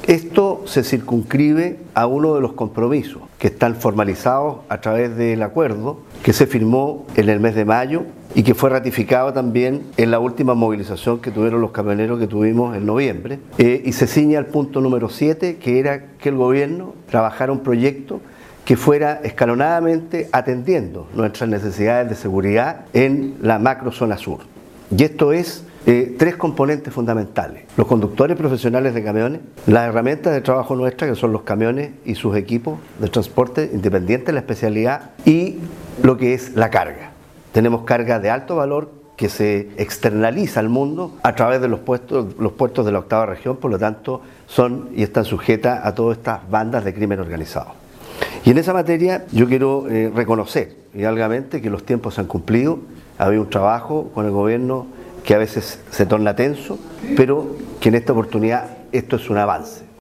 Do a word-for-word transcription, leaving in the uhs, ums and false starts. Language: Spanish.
Esto se circunscribe a uno de los compromisos que están formalizados a través del acuerdo que se firmó en el mes de mayo y que fue ratificado también en la última movilización que tuvieron los camioneros que tuvimos en noviembre, eh, y se ciña al punto número siete, que era que el gobierno trabajara un proyecto que fuera escalonadamente atendiendo nuestras necesidades de seguridad en la macrozona sur. Y esto es eh, tres componentes fundamentales: los conductores profesionales de camiones, las herramientas de trabajo nuestras, que son los camiones y sus equipos de transporte, independiente de la especialidad, y lo que es la carga. Tenemos carga de alto valor que se externaliza al mundo a través de los puertos, los puertos de la octava región, por lo tanto son y están sujetas a todas estas bandas de crimen organizado. Y en esa materia yo quiero eh, reconocer hidalgamente que los tiempos se han cumplido. Ha habido un trabajo con el gobierno que a veces se torna tenso, pero que en esta oportunidad esto es un avance.